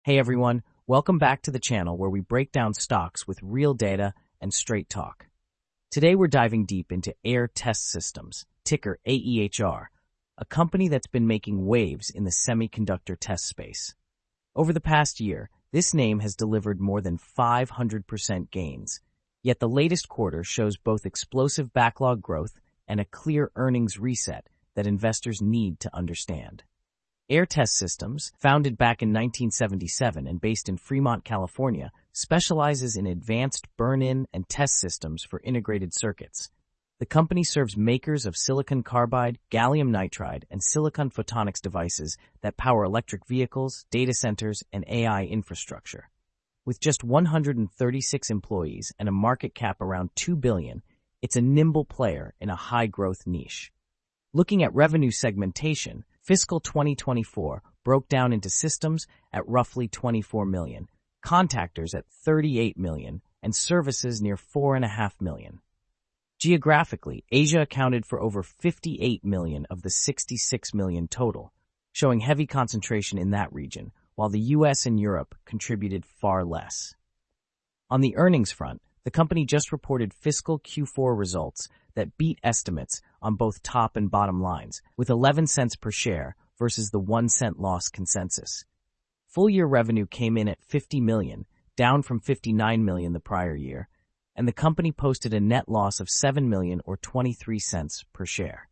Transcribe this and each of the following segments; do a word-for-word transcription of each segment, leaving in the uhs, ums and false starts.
Hey everyone, welcome back to the channel where we break down stocks with real data and straight talk. Today we're diving deep into Aehr Test Systems, ticker A E H R, a company that's been making waves in the semiconductor test space. Over the past year, this name has delivered more than five hundred percent gains, yet the latest quarter shows both explosive backlog growth and a clear earnings reset that investors need to understand. Aehr Test Systems, founded back in nineteen seventy-seven and based in Fremont, California, specializes in advanced burn-in and test systems for integrated circuits. The company serves makers of silicon carbide, gallium nitride, and silicon photonics devices that power electric vehicles, data centers, and A I infrastructure. With just one hundred thirty-six employees and a market cap around two billion dollars, it's a nimble player in a high-growth niche. Looking at revenue segmentation, fiscal twenty twenty-four broke down into systems at roughly twenty-four million dollars, contactors at thirty-eight million dollars, and services near four point five million dollars. Geographically, Asia accounted for over fifty-eight million dollars of the sixty-six million dollars total, showing heavy concentration in that region, while the U S and Europe contributed far less. On the earnings front, the company just reported fiscal Q four results that beat estimates on both top and bottom lines, with eleven cents per share versus the one cent loss consensus. Full-year revenue came in at fifty million dollars, down from fifty-nine million dollars the prior year, and the company posted a net loss of seven million dollars or twenty-three cents per share.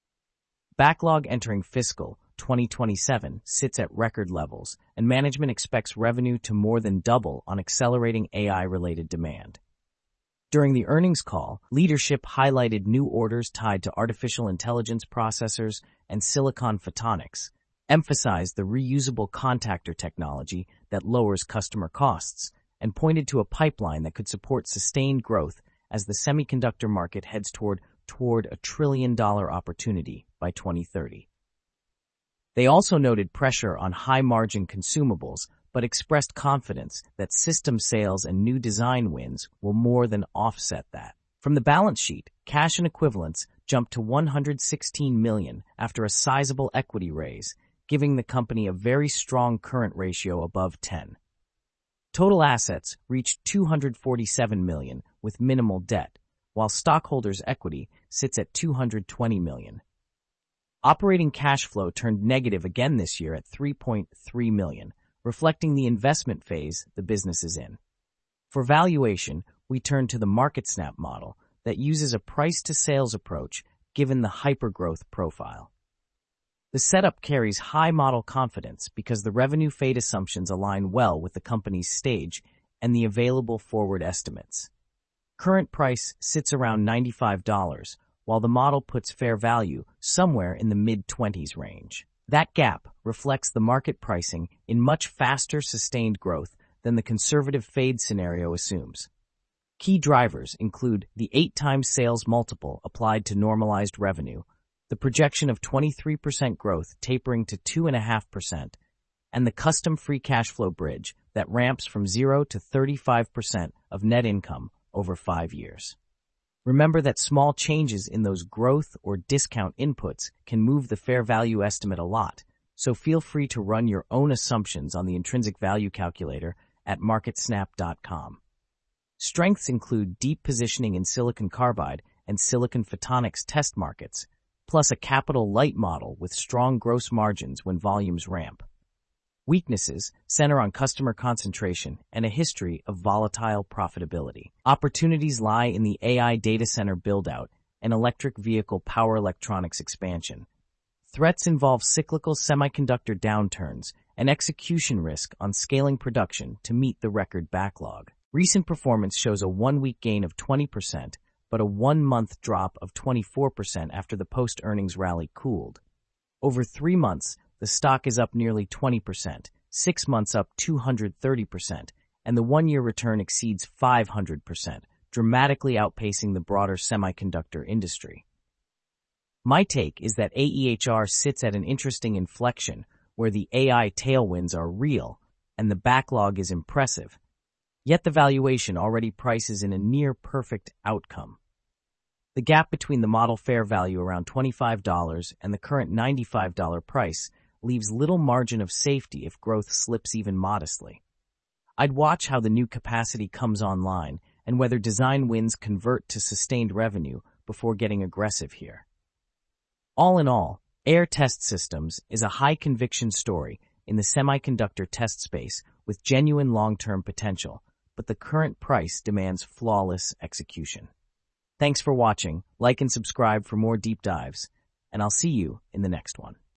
Backlog entering fiscal twenty twenty-seven sits at record levels, and management expects revenue to more than double on accelerating A I-related demand. During the earnings call, leadership highlighted new orders tied to artificial intelligence processors and silicon photonics, emphasized the reusable contactor technology that lowers customer costs, and pointed to a pipeline that could support sustained growth as the semiconductor market heads toward, toward a trillion-dollar opportunity by twenty thirty. They also noted pressure on high-margin consumables, but expressed confidence that system sales and new design wins will more than offset that. From the balance sheet, cash and equivalents jumped to one hundred sixteen million dollars after a sizable equity raise, giving the company a very strong current ratio above ten. Total assets reached two hundred forty-seven million dollars with minimal debt, while stockholders' equity sits at two hundred twenty million dollars. Operating cash flow turned negative again this year at three point three million dollars, reflecting the investment phase the business is in. For valuation, we turn to the MarketSnap model that uses a price-to-sales approach given the hypergrowth profile. The setup carries high model confidence because the revenue fade assumptions align well with the company's stage and the available forward estimates. Current price sits around ninety-five dollars, while the model puts fair value somewhere in the mid-twenties range. That gap reflects the market pricing in much faster sustained growth than the conservative fade scenario assumes. Key drivers include the eight times sales multiple applied to normalized revenue, the projection of twenty-three percent growth tapering to two point five percent, and the custom free cash flow bridge that ramps from zero to thirty-five percent of net income over five years. Remember that small changes in those growth or discount inputs can move the fair value estimate a lot, so feel free to run your own assumptions on the intrinsic value calculator at market snap dot com. Strengths include deep positioning in silicon carbide and silicon photonics test markets, plus a capital-light model with strong gross margins when volumes ramp. Weaknesses center on customer concentration and a history of volatile profitability. Opportunities lie in the A I data center build-out and electric vehicle power electronics expansion. Threats involve cyclical semiconductor downturns and execution risk on scaling production to meet the record backlog. Recent performance shows a one-week gain of twenty percent, but a one-month drop of twenty-four percent after the post-earnings rally cooled. Over three months, the stock is up nearly twenty percent, six months up two hundred thirty percent, and the one-year return exceeds five hundred percent, dramatically outpacing the broader semiconductor industry. My take is that A E H R sits at an interesting inflection where the A I tailwinds are real and the backlog is impressive, yet the valuation already prices in a near-perfect outcome. The gap between the model fair value around twenty-five dollars and the current ninety-five dollars price leaves little margin of safety if growth slips even modestly. I'd watch how the new capacity comes online and whether design wins convert to sustained revenue before getting aggressive here. All in all, Aehr Test Systems is a high-conviction story in the semiconductor test space with genuine long-term potential, but the current price demands flawless execution. Thanks for watching, like and subscribe for more deep dives, and I'll see you in the next one.